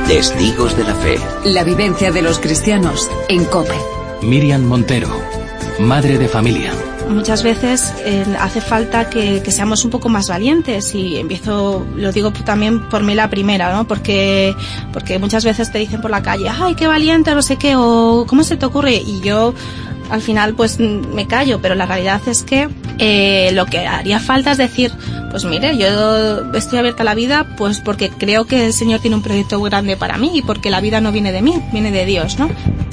Testigos de la Fe. La vivencia de los cristianos en COPE. Miriam Montero, madre de familia. Muchas veces hace falta que seamos un poco más valientes y lo digo también por mí la primera, ¿no? Porque muchas veces te dicen por la calle, ¡ay, qué valiente, no sé qué! O ¿cómo se te ocurre? Y yo al final pues me callo, pero la realidad es que lo que haría falta es decir, pues mire, yo estoy abierta a la vida pues porque creo que el Señor tiene un proyecto grande para mí y porque la vida no viene de mí, viene de Dios, ¿no?